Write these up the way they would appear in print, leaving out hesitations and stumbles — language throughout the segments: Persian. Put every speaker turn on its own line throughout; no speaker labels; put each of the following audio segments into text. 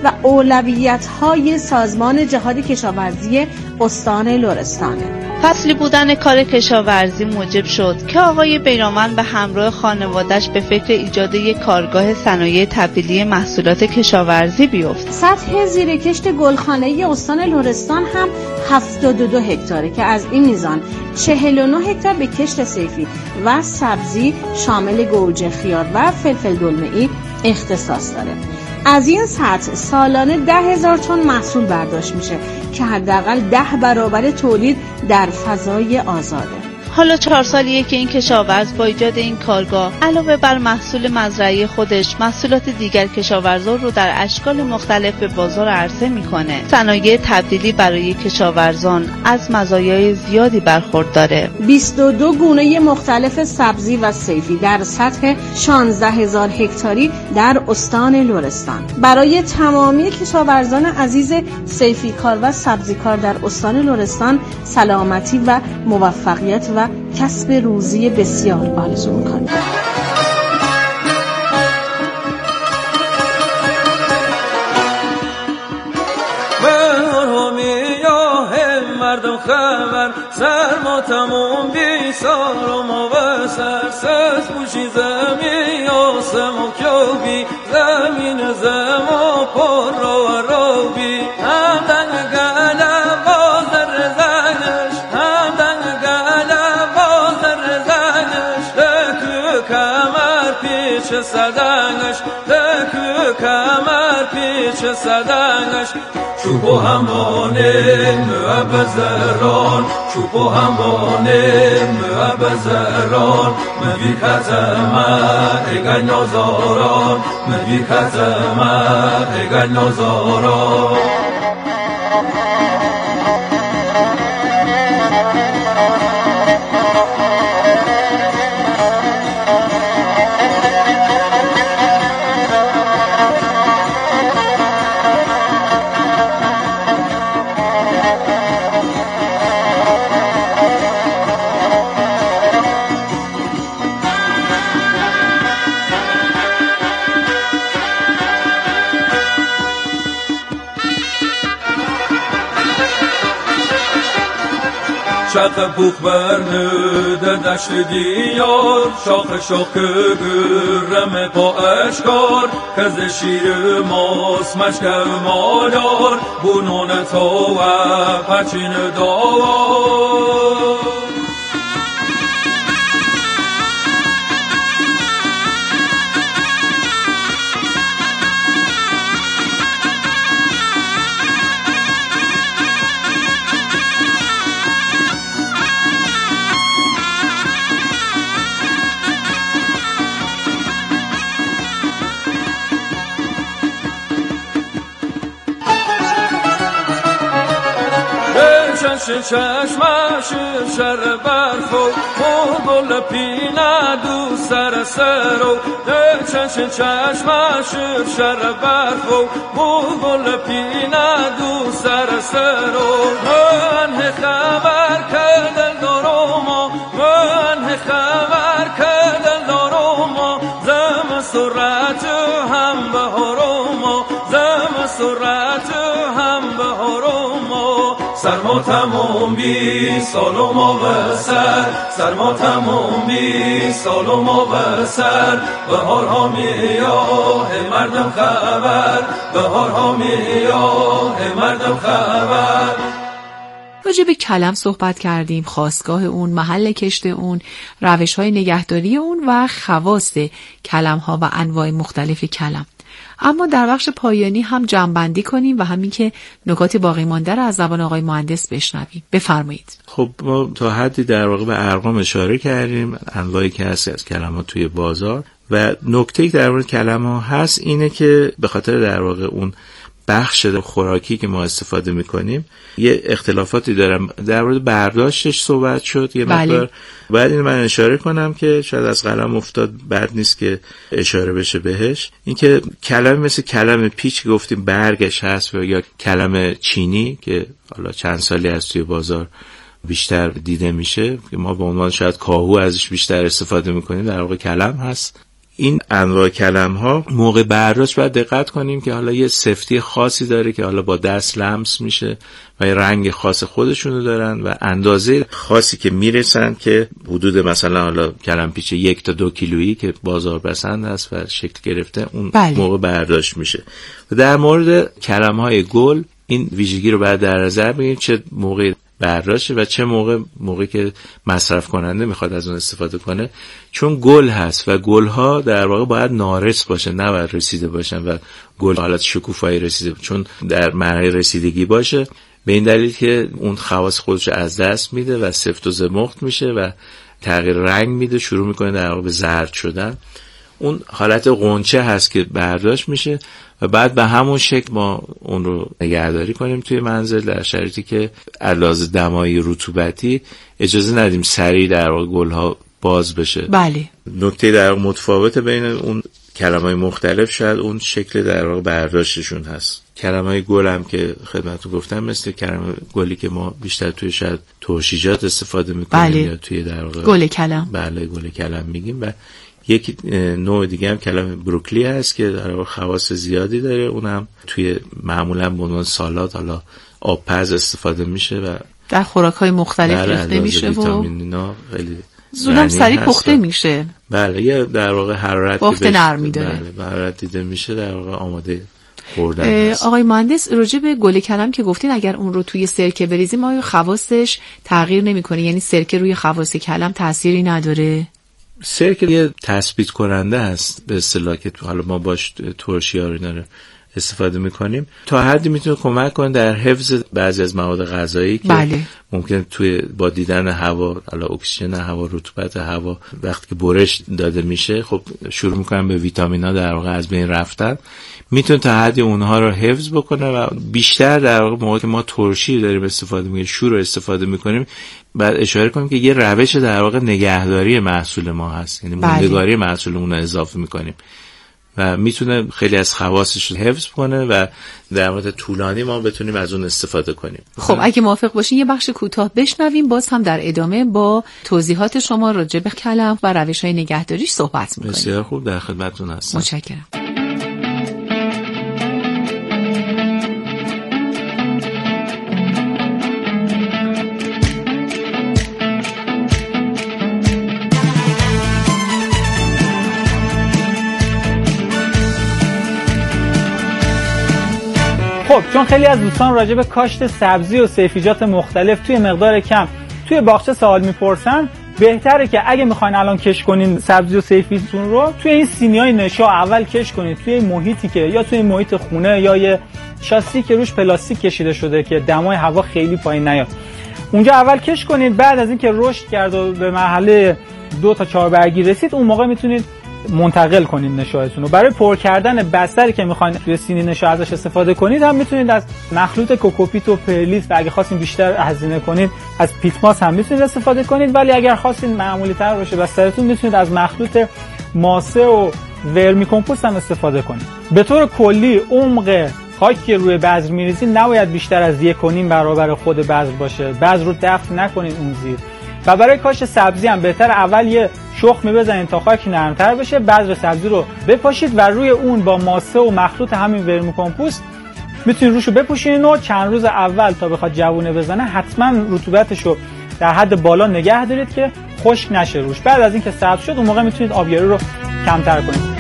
و اولویت‌های سازمان جهاد کشاورزی استان لرستان.
فصلی بودن کار کشاورزی موجب شد که آقای بیرانوند به همراه خانواده‌اش به فکر ایجاد یک کارگاه صنایع تبدیلی محصولات کشاورزی بیفت.
سطح زیرکشت گلخانه‌ای استان لرستان هم 72 هکتاره که از این میزان 49 هکتار به کشت صیفی و سبزی شامل گوجه، خیار و فلفل دلمه‌ای اختصاص داره. از این سطح سالانه 10,000 تن محصول برداشت میشه که حداقل 10 برابر تولید در فضای آزاده.
حالا 4 سالیه که این کشاورز با ایجاد این کارگاه علاوه بر محصول مزرعی خودش محصولات دیگر کشاورزان رو در اشکال مختلف به بازار عرضه میکنه. صنایع تبدیلی برای کشاورزان از مزایای زیادی برخورداره.
22 گونه مختلف سبزی و صیفی در سطح 16,000 هکتاری در استان لرستان. برای تمامی کشاورزان عزیز صیفی کار و سبزی کار در استان لرستان سلامتی و موفقیت و کسب روزی بسیار آرزو می‌کنم.
مردم خبر سرما تموم بی سال و ما و سرسز بوشی زمین آسم و کیوبی زمین زم و پر رو بی همدن گلم باز در زنش همدن گلم باز در زنش دکو کمر پیش صدنش دکو کمر پیش صدنش چوب و همانه مبزران چوب و همانه مبزران مبی کتمه اگر نازاران مبی کتمه اگر نازاران شاخ بوخ برنده دشت دیار شاخ شاخ گرم با اشکار کز شیر ماس مشکر مادار بونون تو و پچین داوار چشمش شر برفو گل پینه دو سر سرو چشمش شر برفو گل پینه دو سر سرو من خبر کردن داروما من خبر کردن داروما زم سرعت هم بهاروما زم سرعت هم بهاروما سرما تموم بی سال و ما بسر سرما تموم بی سال و ما بسر بهارها میاه مردم خبر بهارها میاه مردم خبر.
راجع به کلم صحبت کردیم، خاستگاه اون، محل کشت اون، روش‌های نگهداری اون و خواص کلم‌ها و انواع مختلف کلم. اما در بخش پایانی هم جمع‌بندی کنیم و همین که نکات باقی مانده رو از زبان آقای مهندس بشنویم. بفرمایید.
خب ما تا حدی در واقع به ارقام اشاره کردیم، انواعی که هست از کلمات توی بازار و نکته‌ای در مورد کلم‌ها هست اینه که به خاطر در واقع اون بخش خوراکی که ما استفاده میکنیم یه اختلافاتی دارم. در مورد برداشتش صحبت شد یه مقدار. باید این من اشاره کنم که شاید از قلم افتاد، بد نیست که اشاره بشه بهش. اینکه کلمه مثل کلمه پیچ که گفتیم برگش هست یا کلمه چینی که حالا چند سالی از توی بازار بیشتر دیده میشه که ما به عنوان شاید کاهو ازش بیشتر استفاده میکنیم، در واقع کلم هست. این انواع کلم ها موقع برداشت باید دقت کنیم که حالا یه سفتی خاصی داره که حالا با دست لمس میشه و یه رنگ خاص خودشونو دارن و اندازه خاصی که میرسن که حدود مثلا حالا کلم پیچ 1 تا 2 کیلویی که بازار پسند هست و شکل گرفته اون موقع برداشت میشه. و در مورد کلم های گل این ویژگی رو باید در نظر بگیریم چه موقع برداشت و چه موقعی که مصرف کننده میخواد از اون استفاده کنه، چون گل هست و گل ها در واقع باید نارس باشه، نه باید رسیده باشن و گل حالت شکوفایی رسیده، چون در مرحله رسیدگی باشه به این دلیل که اون خواص خودش از دست میده و سفت و زمخت میشه و تغییر رنگ میده، شروع میکنه در واقع به زرد شدن. اون حالت غنچه هست که برداشت میشه و بعد به همون شکل ما اون رو نگهداری کنیم توی منزل در شرایطی که علاوه دمایی رطوبتی اجازه ندیم سریع در واقع گل‌ها باز بشه.
بله.
نکته در واقع متفاوت بین اون کلم‌های مختلف شاید اون شکل در واقع برداشتشون هست. کلم‌های گل هم که خدمتتون گفتم مثل کلمه گلی که ما بیشتر توی شاید ترشیجات استفاده می‌کنیم.
بله.
یا توی در واقع
گل کلم.
بله گل کلم میگیم. و یک نوع دیگه هم کلمه بروکلی هست که در واقع خواص زیادی داره، اونم توی معمولا به عنوان سالاد حالا آبپز استفاده میشه و
در خوراک‌های مختلف ریخته میشه و
ویتامین‌ها خیلی
زودم سریع پخته میشه.
بله، یه در واقع حرارت
بافت نرمی داره.
بله، حرارت دیده میشه در واقع آماده خوردن هست.
آقای مهندس راجع به گل کلم که گفتین اگر اون رو توی سرکه بریزیم آیا خواصش تغییر نمیکنه؟ یعنی سرکه روی خواص کلم تأثیری نداره؟
سرکه یه تثبیت کننده هست به اصطلاح که حالا ما باش ترشی‌ها رو داره استفاده میکنیم، تا حدی میتونه کمک کنه در حفظ بعضی از مواد غذایی که
بله.
ممکن توی با دیدن هوا، حالا اکسیژن هوا، رطوبت هوا وقتی که برش داده میشه خب شروع میکنن به ویتامین‌ها در واقع از بین رفتن، میتونه تا حدی اونها رو حفظ بکنه و بیشتر در واقع موقعی که ما ترشی داریم استفاده میکنیم، شور رو استفاده میکنیم، بعد اشاره کنیم که یه روش در واقع نگهداری محصول ما هست، یعنی موندگاری محصولمون رو اضافه میکنیم و میتونه خیلی از خواصش رو حفظ کنه و در مدت طولانی ما بتونیم از اون استفاده کنیم.
خب اگه موافق باشین یه بخش کوتاه بشنویم، باز هم در ادامه با توضیحات شما راجع به کلم و روش‌های نگهداریش صحبت می‌کنیم.
بسیار خوب، در خدمتتون هستم.
متشکرم.
خب چون خیلی از دوستان راجع به کاشت سبزی و سبزیجات مختلف توی مقدار کم توی باغچه سوال میپرسن، بهتره که اگه میخواین الان کش کنین سبزی و سیفیتون رو توی این سینی‌های نشا اول کش کنید، توی محیطی که یا توی محیط خونه یا یه شاسی که روش پلاستیک کشیده شده که دمای هوا خیلی پایین نیاد، اونجا اول کش کنید. بعد از اینکه رشد کرد و به مرحله 2 تا 4 برگی رسید، اون موقع میتونید منتقل کنید نشایتون رو. برای پر کردن بستری که میخواین توی سینی نشا ازش استفاده کنید هم میتونید از مخلوط کوکوپیت و پرلیس و اگه خواستین بیشتر هزینه کنید از پیتماس هم میتونید استفاده کنید، ولی اگر خواستین معمولی تر باشه بسترتون میتونید از مخلوط ماسه و ورمی کمپوست هم استفاده کنید. به طور کلی عمق خاکی که روی بذر میریزید نباید بیشتر از 1.5 برابر خود بذر باشه. بذر رو دفن نکنید اون زیر. و برای کاشت سبزی هم بهتر اول یه شخم بزنید تا خاک نرمتر بشه، بذر سبزی رو بپاشید و روی اون با ماسه و مخلوط همین ورمی کمپوست میتونید روشو بپوشونید و چند روز اول تا بخواد جوونه بزنه حتما رطوبتشو در حد بالا نگه دارید که خشک نشه روش. بعد از اینکه سبز شد اون موقع میتونید آبیاری رو کمتر کنید.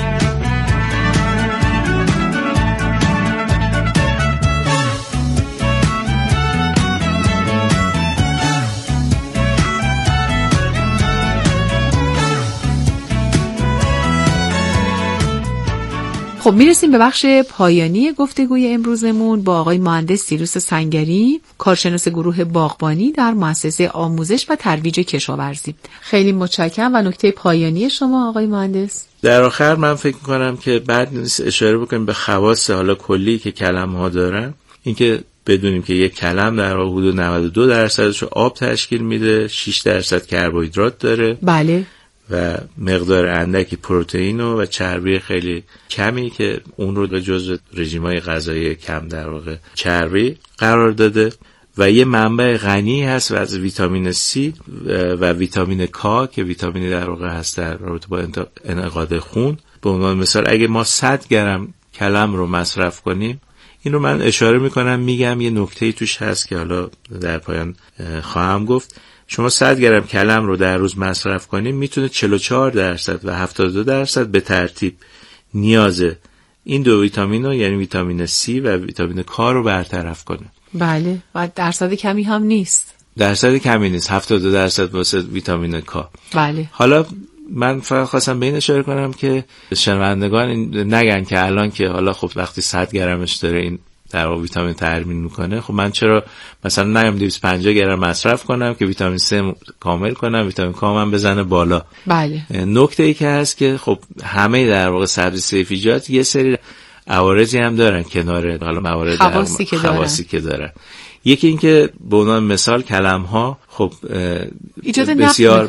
خب میرسیم به بخش پایانی گفتگوی امروزمون با آقای مهندس سیروس سنگری، کارشناس گروه باغبانی در مؤسسه آموزش و ترویج کشاورزی. خیلی متشکرم. و نکته پایانی شما آقای مهندس؟
در آخر من فکر می‌کنم که بعد نیست اشاره بکنیم به خواص حالا کلی که کلم‌ها دارن. اینکه بدونیم که یک کلم در حدود 92% آب تشکیل میده، 6% کربوهیدرات داره.
بله.
و مقدار اندکی پروتئین و چربی خیلی کمی که اون رو به جزو رژیم‌های غذایی کم در واقع چربی قرار داده و یه منبع غنی هست و از ویتامین C و ویتامین K که ویتامینی در واقع هست در رابطه با انعقاد خون. به عنوان مثال اگه ما 100 گرم کلم رو مصرف کنیم، این رو من اشاره میکنم میگم یه نکته‌ای توش هست که حالا در پایان خواهم گفت. شما 100 گرم کلم رو در روز مصرف کنیم میتونه 44% و 72% به ترتیب نیاز این دو ویتامین رو، یعنی ویتامین C و ویتامین K رو برطرف کنه.
بله، و درصد کمی هم نیست.
درصد کمی نیست، 72% واسه ویتامین K.
بله.
حالا من فقط خواستم به این اشاره کنم که شنوندگان نگن که الان که حالا خب وقتی 100 گرمش داره این در واقع ویتامین تامین میکنه، خب من چرا مثلا نگم 250 گرم مصرف کنم که ویتامین C کامل کنم، ویتامین K من بزنه بالا.
بله.
نکته ای که هست که خب همه در واقع سبزی سیفیجات یه سری عوارضی هم دارن کنار حالا موارد خواصی که دارن. یکی این که به عنوان مثال کلم ها خب بسیار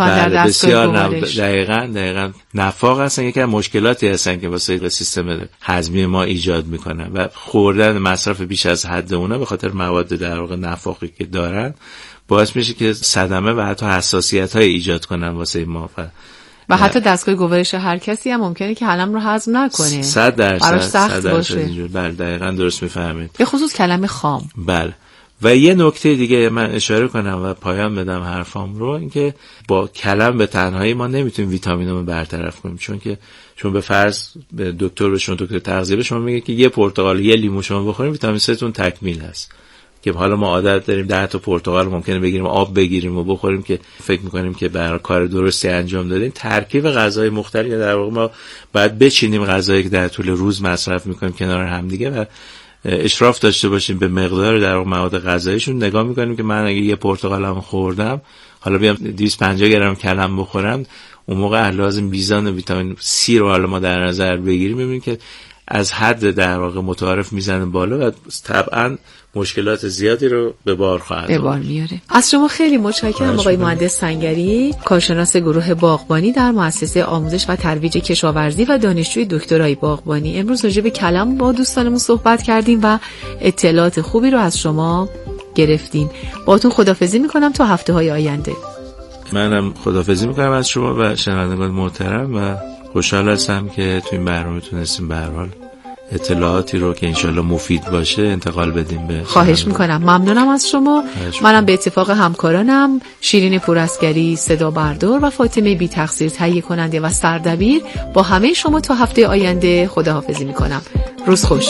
دقیقاً نفاق هستن، یکی از مشکلاتی هستن که واسه سیستم هضمی ما ایجاد میکنن و خوردن مصرف بیش از حد اونا به خاطر مواد در واقع نفاقی که دارن باعث میشه که صدمه و حتی حساسیت های ایجاد کنن واسه ما
و حتی دستگاه گوارش هر کسی هم ممکنه که کلم رو هضم نکنه.
100%
براش سخت باشه.
بله دقیقاً درست میفهمید.
به خصوص کلم خام.
بله. و یه نکته دیگه من اشاره کنم و پایان بدم حرفام رو، اینکه با کلم به تنهایی ما نمیتونیم ویتامینو رو برطرف کنیم، چون به فرض به دکتر تغذیه به شما میگه که یه پرتقال یه لیمو شما بخوریم ویتامین C تون تکمیل هست، که حالا ما عادت داریم 10 تا پرتقال ممکنه بگیریم آب بگیریم و بخوریم که فکر میکنیم که برای کار درستی انجام دادیم. ترکیب غذای مختلف در واقع ما باید بچینیم غذایی که در طول روز مصرف میکنیم کنار هم دیگه و اشراف داشته باشیم به مقدار در واقع مواد غذاییشون. نگاه میکنیم که من اگه یه پرتقالم خوردم حالا بیام 250 گرم کلم بخورم، اون موقع لازم میزان ویتامین C رو حالا ما در نظر بگیریم، میبینیم که از حد در واقع متعارف میزنه بالا و طبعا مشکلات زیادی رو به بار خواهد
میاره. از شما خیلی متشکرم آقای مهندس سنگری، کارشناس گروه باغبانی در مؤسسه آموزش و ترویج کشاورزی و دانشجوی دکترای باغبانی. امروز راجع به کلم با دوستانمون صحبت کردیم و اطلاعات خوبی رو از شما گرفتیم. باهاتون خداحافظی میکنم تا هفته‌های آینده.
منم خداحافظی میکنم از شما و شنوندگان محترم و خوشحال هستم که تو این برنامه تونستیم به هر حال اطلاعاتی رو که انشالله مفید باشه انتقال بدیم به.
خواهش میکنم. ممنونم از شما. منم به اتفاق همکارانم شیرین پوراسگری صدا بردار و فاطمه بی تقصیر تهیه کننده و سردبیر با همه شما تا هفته آینده خداحافظی میکنم. روز خوش.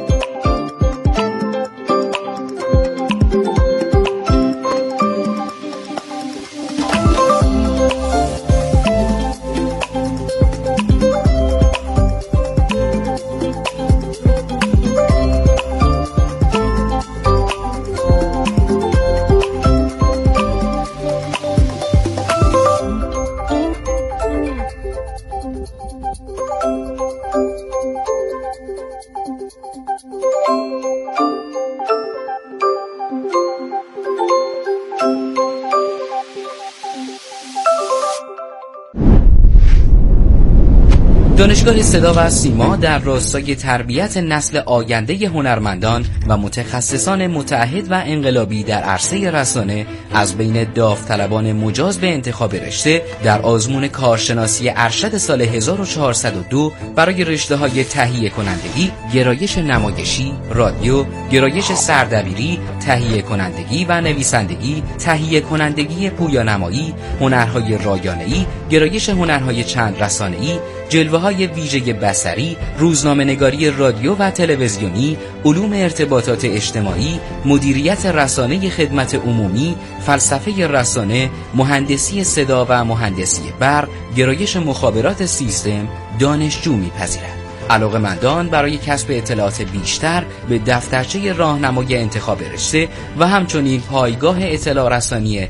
دانشگاه صدا و سیما در راستای تربیت نسل آینده هنرمندان و متخصصان متعهد و انقلابی در عرصه رسانه از بین داوطلبان مجاز به انتخاب رشته در آزمون کارشناسی ارشد سال 1402 برای رشته‌های تهیه کنندگی، گرایش نمایشی، رادیو، گرایش سردبیری، تهیه کنندگی و نویسندگی، تهیه کنندگی پویانمایی، هنرهای رایانه‌ای، گرایش هنرهای چند رسانه‌ای، جلوه‌های ویژه بصری، روزنامه‌نگاری رادیو و تلویزیونی، علوم ارتباطات اجتماعی، مدیریت رسانه خدمت عمومی، فلسفه رسانه، مهندسی صدا و مهندسی برق، گرایش مخابرات سیستم دانشجو می‌پذیرد. علاقه‌مندان برای کسب اطلاعات بیشتر به دفترچه راهنمای انتخاب رشته و همچنین پایگاه اطلاع رسانی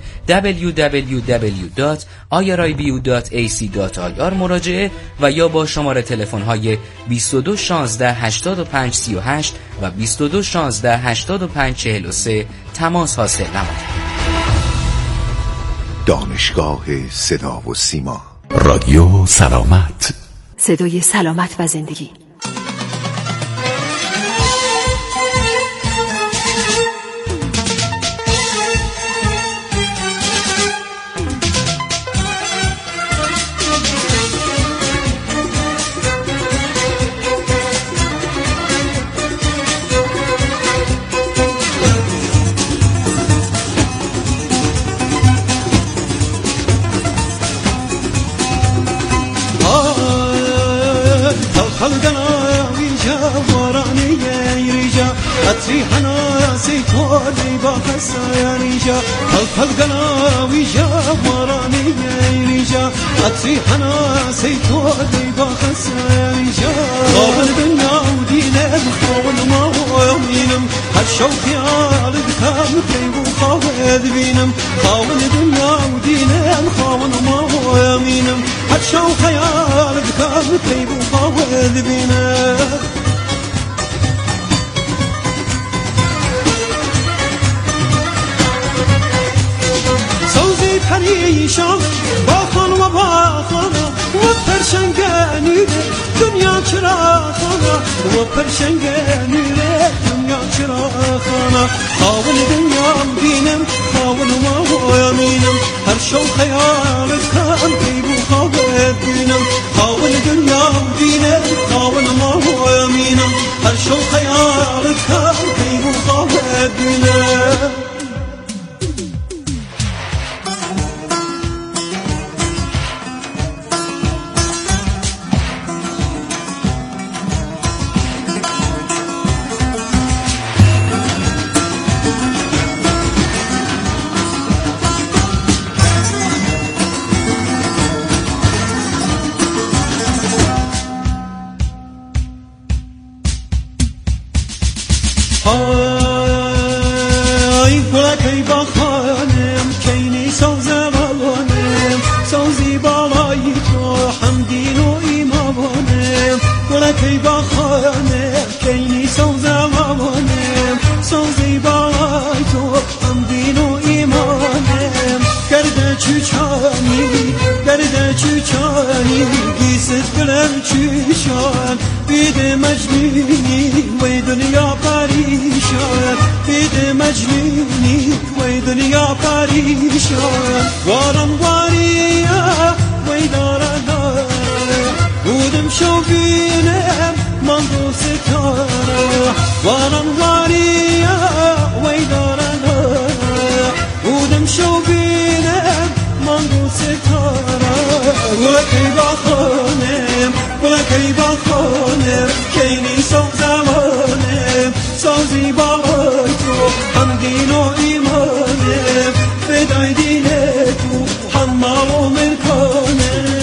www.irib.ac.ir مراجعه و یا با شماره تلفن‌های 22 16 85 38 و 22 16 85 43 تماس حاصل نمایید.
دانشگاه صدا و سیما،
رادیو سلامت،
صدای سلامت و زندگی.
أتري حنا سيتولي بخسا ريجا الفلقنا ويجا وراني ريجا أتري حنا سيتولي بخسا ريجا قابل دنيا ودينا بخون ما هو يمينم هالشو خيالك كام كيبو خاوذ بينم خاون دنيا ودينا بخون ما هو يمينم هالشو خيالك كام كيبو خاوذ بينم پریشان باخان و باخانا و پرشنگانی دنیا چراغانا و پرشنگانی دنیا چراغانا خاون دنیا بینم خاون ما یمینم هر شو خیالت کن بیبو خواهد بینم خاون دنیا بینم خاون ما یمینم هر شو خیالت کن بیبو خواهد بینم ای گلکی با خانم کینی سوز بالانم سوزی بالای تو حمدین و ایمانم گلکی با خانم کینی سوز بالانم سوزی بالای تو حمدین و ایمانم گرده چوچانی گیست گلم چوچان بیده مجنونی و دنیا پریشان بیده مجنونی و دنیا پریشان وارم واریا و دارا بودم شو بینم من دوستارا وارم واریا و دارا بودم شو بینم من دوستارا ولکی با خانم کینی سوز زمانم سوزی بالای تو هم دین و ایمانم فدای دین تو هم مال و ملکانم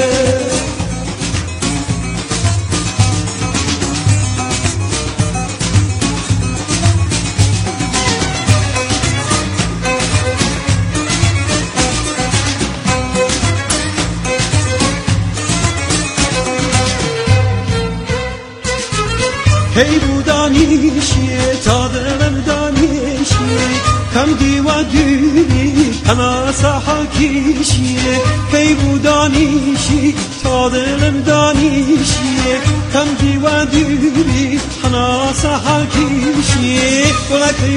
کی بودانیشیه تا دلم دانیشیه کم دیو دیوی اما سحاکیشیه کی بودانیشی تا دلم دانیشیه کم دیو دیوی اما سحاکیشیه گلکی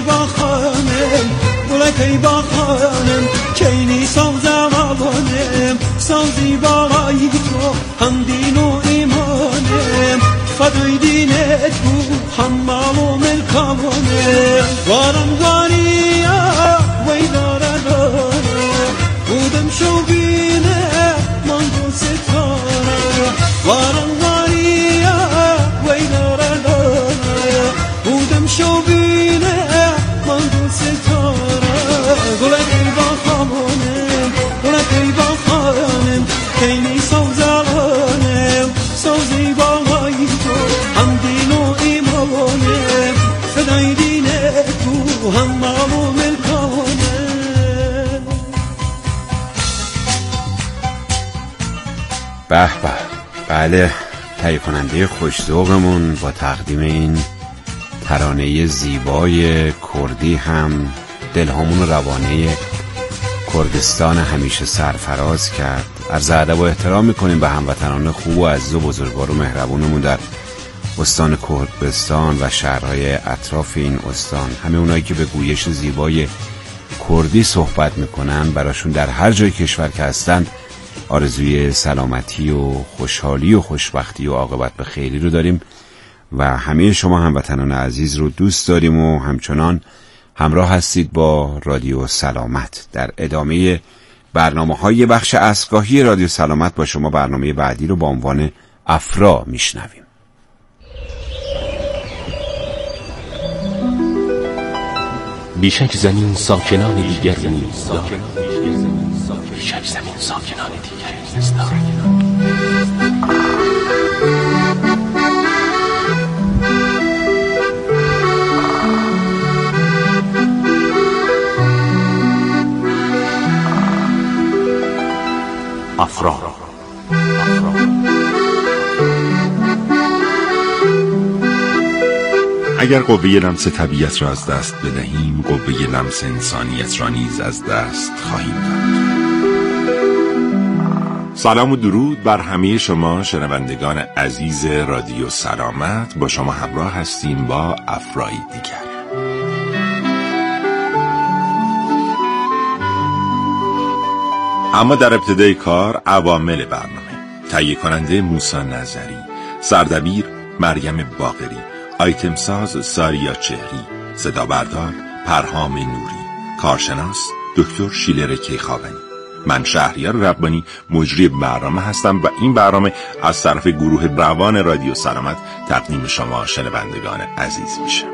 با خانم کینی سوز بالانم سوزی بالای تو هم دین و ایمانم فدای دینت تو هم مال و ملکانه وارم واریا وی دارا بودم شو بینه من دوستارا وارم واریا وی دارا بودم شو بینه من دوستارا گلکی با خانم کینی سوزالانم سوزی بالای تو هم دین و ایمانم فدای دین تو هم مال و ملکانم
به به بله تهیه کننده خوش‌ذوقمون با تقدیم این ترانه زیبای کردی هم دلهامون روانه کردستان همیشه سرفراز کرد. عرض ادب و احترام میکنیم به هموطنان خوب و عزیز و بزرگوار و مهربونمون در استان کردستان و شهرهای اطراف این استان. همه اونایی که به گویش زیبای کردی صحبت میکنن براشون در هر جای کشور که هستند آرزوی سلامتی و خوشحالی و خوشبختی و عاقبت به خیری رو داریم و همه شما هموطنان عزیز رو دوست داریم و همچنان همراه هستید با رادیو سلامت. در ادامه برنامه‌های بخش اسکاهی رادیو سلامت با شما برنامه بعدی رو با عنوان افرا میشنویم.
بیشک زمین ساکنان دیگر نیز دارد. بیشک زمین ساکنان دیگر نیز دارد. افرا
اگر قوه لمس طبیعت را از دست بدهیم، قوه لمس انسانیت را نیز از دست خواهیم داد. سلام و درود بر همه شما شنوندگان عزیز رادیو سلامت. با شما همراه هستیم با افرایی دیگر. اما در ابتدای کار عوامل برنامه: تهیه کننده موسی نظری، سردبیر مریم باقری، آیتم ساز ساریا چهری، صدا بردار پرهام نوری، کارشناس دکتر شیلر کیخاونی. من شهریار ربانی مجری برنامه هستم و این برنامه از طرف گروه روان رادیو سلامت تقدیم شما شنوندگان عزیز میشه.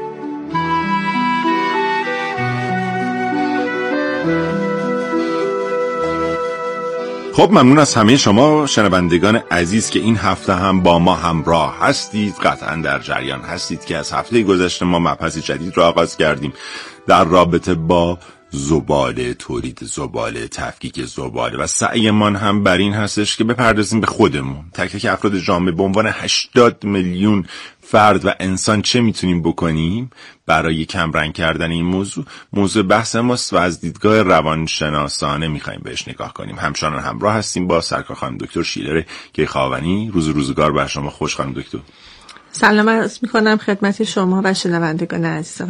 خب ممنون از همه شما شنوندگان عزیز که این هفته هم با ما همراه هستید. قطعا در جریان هستید که از هفته گذشته ما مبحث جدید را آغاز کردیم در رابطه با زباله، تولید زباله، تفکیک زباله و سعیمان هم بر این هستش که بپردازیم به خودمون، تک تک افراد جامعه به عنوان 80 میلیون فرد و انسان چه میتونیم بکنیم برای کمرنگ کردن این موضوع بحث ماست و از دیدگاه روانشناسانه میخوایم بهش نگاه کنیم. همچنان همراه هستیم با سرکار خانم دکتر شیلر کیخاونی. روزگار بر شما خوش خانم دکتر.
سلام عرض میکنم خدمت شما و شنوندگان عزیز.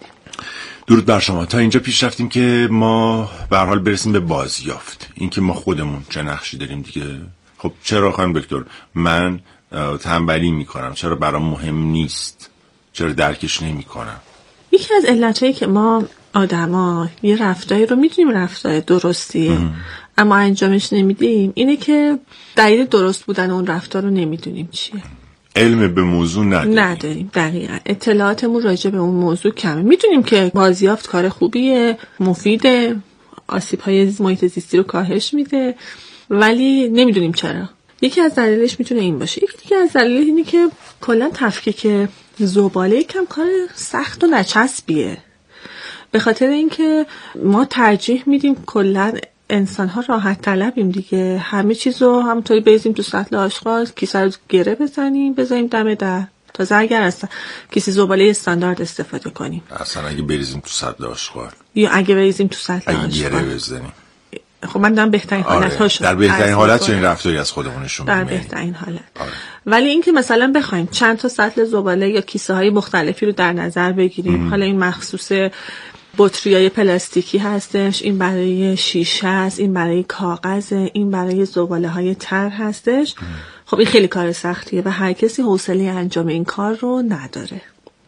درود بر شما. تا اینجا پیش رفتیم که ما به هر حال برسیم به بازیافت، این که ما خودمون چه نقشی داریم دیگه. خب چرا خانم دکتر من تنبلی میکنم؟ چرا برام مهم نیست؟ چرا درکش نمیکنم؟
یکی از علتایی که ما آدما یه رفتاری رو میدونیم رفتار درستیه اما انجامش نمیدیم اینه که دلیل درست بودن اون رفتار رو نمیدونیم چیه.
علم به موضوع
نداریم. دقیقاً اطلاعاتمون راجع به اون موضوع کمه. میدونیم که بازیافت کار خوبیه، مفیده، آسیب‌های محیط زیستی رو کاهش میده، ولی نمیدونیم چرا. یکی از دلایلش میتونه این باشه. یکی دیگه از دلایل اینه که کلا تفکیک زباله یکم کار سخت و نچسبیه. به خاطر اینکه ما ترجیح میدیم کلا انسان‌ها راحت طلبیم دیگه، همه چیزو همونطوری بریزیم تو سطل آشغال، کیسه رو گره بزنیم بذاریم دم در، تازه اگر اصلا کیسه زباله استاندارد استفاده کنیم.
اصلا اگه بریزیم تو سطل آشغال
یا اگه بریزیم تو سطل آشغال
گره بزنیم.
خب من دارم بهترین حالت‌هاشو
در بهترین حالت چنین رفتاری از خودمونشون
در بهترین حالت. ولی اینکه مثلا بخوایم چند تا سطل زباله یا کیسه‌های مختلفی رو در نظر بگیریم، حالا این مخصوص بطری‌های پلاستیکی هستش، این برای شیشه است، این برای کاغذ، این برای زباله‌های تر هستش. خب این خیلی کار سختیه و هر کسی حوصله انجام این کار رو نداره.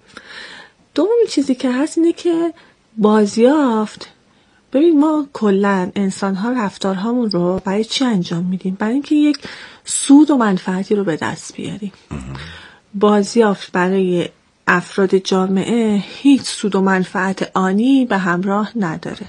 دومین چیزی که هست اینه که بازیافت. ببین ما کلا انسان‌ها رفتارهامون رو برای چی انجام میدیم؟ برای اینکه یک سود و منفعتی رو به دست بیاریم. بازیافت برای افراد جامعه هیچ سود و منفعت آنی به همراه نداره.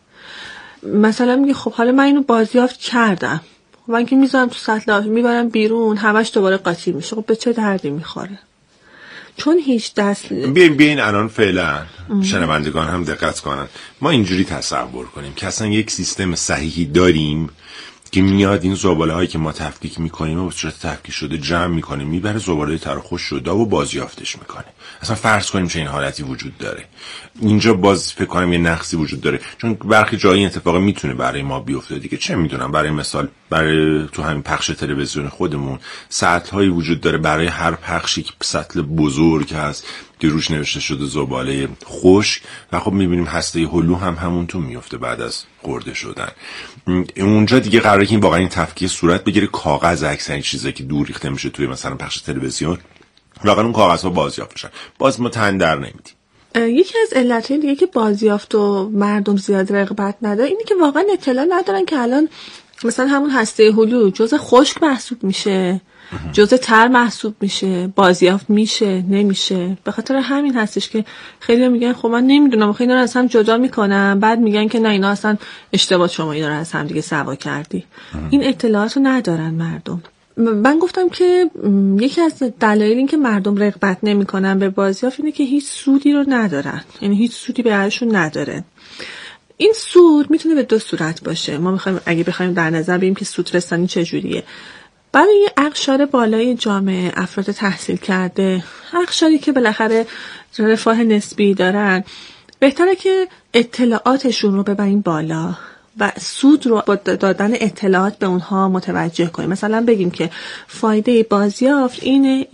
مثلا میگه خب حالا من اینو بازیافت کردم، من که میذارم تو سطل آب میبرم بیرون همش دوباره قاطی میشه. خب به چه دردی میخوره؟ چون هیچ دست
بیاین الان فعلا شنوندگان هم دقت کنن. ما اینجوری تصور کنیم که اصلا یک سیستم صحیحی داریم که میاد این زباله هایی که ما تفکیک میکنیم و به صورت تفکیک شده جمع میکنه، میبره زباله تر خوش شده و بازیافتش میکنه. اصلا فرض کنیم چه این حالتی وجود داره. اینجا باز فکر کنم یه نقصی وجود داره، چون برخی جایی این اتفاق میتونه برای ما بیفته دیگه. چه میدونم، برای مثال برای تو همین پخش تلویزیون خودمون سطل هایی وجود داره، برای هر پخشی که سطل بزرگ هست که روش نوشته شده زباله خشک و خب میبینیم هسته هلو هم همونطور میفته بعد از خورده شدن. اونجا دیگه قراره که این واقعا این تفکیک صورت بگیره. کاغذ اکثر چیزایی که دور ریخته میشه توی مثلا پخش تلویزیون واقعا اون کاغذها بازیافت میشن، باز ما تن در نمیدیم.
یکی از علتهای دیگه که بازیافت و مردم زیاد رغبت نداره اینه که واقعا اطلاع ندارن که الان مثلا همون هسته هلو جزء خشک محسوب میشه جزء تر محسوب میشه، بازیافت میشه نمیشه. به خاطر همین هستش که خیلی میگن خب من نمیدونم، خیلی اینا رو از هم جدا میکنم، بعد میگن که نه اینا اصلا اشتباه، شما اینا رو از هم دیگه سوا کردی. این اطلاعات رو ندارن مردم. من گفتم که یکی از دلایل این که مردم رغبت نمیکنن به بازیافت اینه که هیچ سودی رو ندارن، یعنی هیچ سودی براشون نداره. این سود میتونه به دو صورت باشه. ما میخوایم اگه بخوایم در نظر بگیریم که سودرسانی چجوریه، برای اقشار بالای جامعه، افراد تحصیل کرده، اقشاری که بالاخره رفاه نسبی دارن، بهتره که اطلاعاتشون رو ببریم بالا و سود رو با دادن اطلاعات به اونها متوجه کنیم. مثلا بگیم که فایده بازیافت اینه.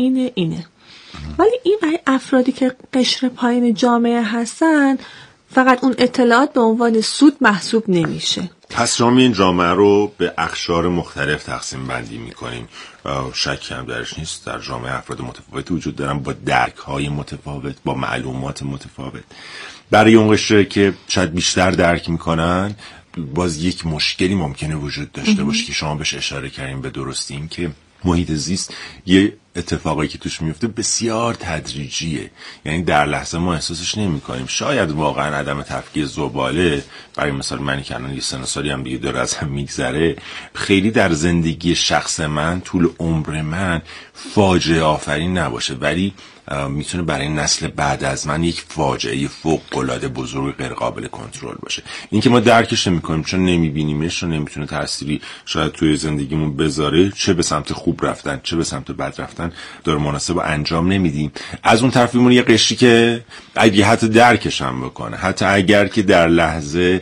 ولی این برای افرادی که قشر پایین جامعه هستن، فقط اون اطلاعات به عنوان سود محسوب نمیشه.
پس جامعه این جامعه رو به اقشار مختلف تقسیم بندی میکنیم. شکی هم درش نیست، در جامعه افراد متفاوتی وجود دارن با درک‌های متفاوت، با معلومات متفاوت. برای اون قشری که شاید بیشتر درک میکنن، باز یک مشکلی ممکنه وجود داشته باشه که شما بهش اشاره کردین به درستی، این که محیط زیست یه اتفاقی که توش میفته بسیار تدریجیه، یعنی در لحظه ما احساسش نمی‌کنیم. شاید واقعا عدم تفکیک زباله، برای مثال منی که الان یه سن سالی هم دیگه داره از هم میگذره، خیلی در زندگی شخص من، طول عمر من فاجعه آفرین نباشه، ولی میتونه برای نسل بعد از من یک فاجعه فوق‌العاده بزرگ غیر قابل کنترل باشه. این که ما درکش نمی‌کنیم چون نمی‌بینیمش و نمیتونه تأثیری شاید توی زندگیمون بذاره، چه به سمت خوب رفتن چه به سمت بد رفتن دور مناسب انجام نمیدیم. از اون طرف میمونه یه قشری که اگه حتی درکش هم بکنه، حتی اگر که در لحظه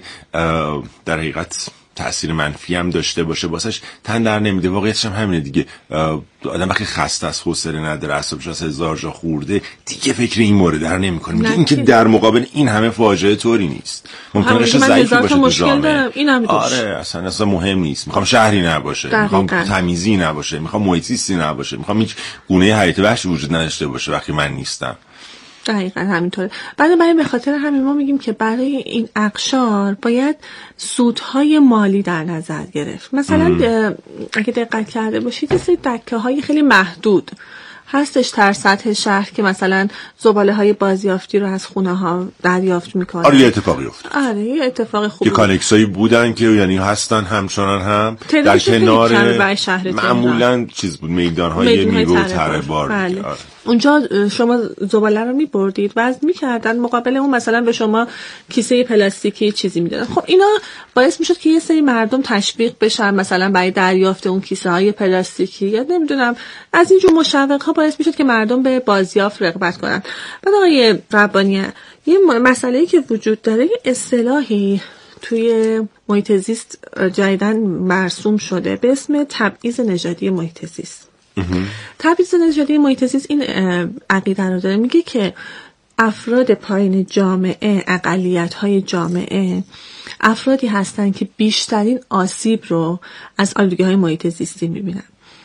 در حقیقت تأثیر منفی هم داشته باشه، واسش تن در نمیده. واقعیتش هم همینه دیگه. آدم وقتی خسته است، حوصله نداره، اعصابش از هزار جا خورده، دیگه فکر این مورد در نمی‌کنه. میگه این که در مقابل این همه فاجعه طوری نیست. ممکنه قشر ضعیفی باشه تو جامعه. آره اصلا مهم نیست. میخوام شهری نباشه، میخوام تمیزی نباشه، میخوام محیط زیستی نباشه، میخوام هیچ گونه حیات وحشی وجود نداشته باشه وقتی من نیستم.
دقیقا همینطوره. برای به خاطر همین ما میگیم که برای این اقشار باید سودهای مالی در نظر گرفت. مثلا اگه دقت کرده باشید، یه سری دکه‌های خیلی محدود هستش در سطح شهر که مثلا زباله‌های بازیافتی رو از خونه‌ها دریافت می‌کنن.
آره یه اتفاقی افتاد.
آره یه اتفاق خوبی.
یه کانکسایی بودن که یعنی هستن همچنان هم در کنار معمولاً چیز بود، میدان‌های میوه و تره‌بار.
بله. اونجا شما زباله رو می‌بردید وزن می‌کردن، مقابل اون مثلا به شما کیسه پلاستیکی چیزی میدادن. خب اینا باعث میشد که یه سری مردم تشویق بشن مثلا برای دریافت اون کیسه‌های پلاستیکی، یا نمیدونم از اینجور مشوق‌ها باعث میشد که مردم به بازیافت رغبت کنن. بعد آقای ربانی، یه مسئله‌ای که وجود داره، یه اصطلاحی توی محیط زیست جدیداً مرسوم شده به اسم تبعیض نژادی محیط زیست. تبعیض نژادی محیط زیست این عقیده رو داره، میگه که افراد پایین جامعه، اقلیت‌های جامعه، افرادی هستن که بیشترین آسیب رو از آلودگی‌های محیط زیستی می‌بینن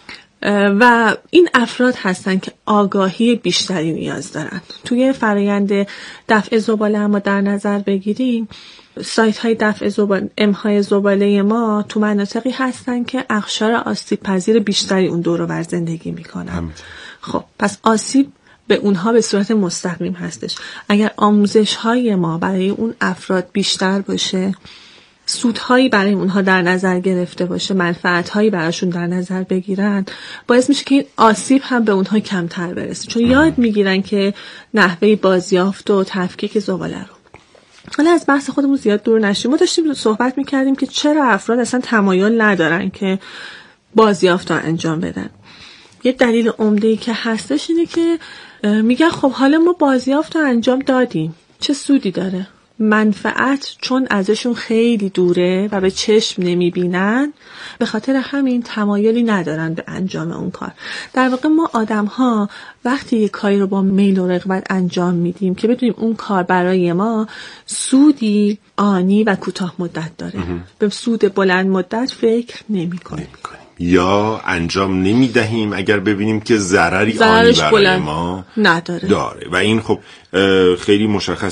و این افراد هستن که آگاهی بیشتری نیاز دارن. توی فرآیند دفع زباله اما در نظر بگیریم، سایت های دفع زباله، امهای زباله ما تو مناطقی هستن که اقشار آسیب پذیر بیشتری اون دور و بر زندگی میکنن. خب پس آسیب به اونها به صورت مستقیم هستش. اگر آموزش های ما برای اون افراد بیشتر باشه، سودهایی برای اونها در نظر گرفته باشه، منفعتهایی براشون در نظر بگیرن، باعث میشه که این آسیب هم به اونها کمتر برسه، چون یاد میگیرن که نحوه بازیافت و تفکیک زباله رو. حالا از بحث خودمون زیاد دور نشیم. ما داشتیم صحبت میکردیم که چرا افراد اصلا تمایل ندارن که بازیافت رو انجام بدن. یه دلیل عمده‌ای که هستش اینه که میگن خب حالا ما بازیافت رو انجام دادیم، چه سودی داره؟ منفعت چون ازشون خیلی دوره و به چشم نمیبینن، به خاطر همین تمایلی ندارن به انجام اون کار. در واقع ما آدم ها وقتی یک کاری رو با میل و رغبت انجام میدیم که بدونیم اون کار برای ما سودی آنی و کوتاه مدت داره، به سود بلند مدت فکر نمی کنیم
یا انجام نمیدهیم اگر ببینیم که ضرری آنی برای ما
نداره
داره. و این خب خیلی مشخص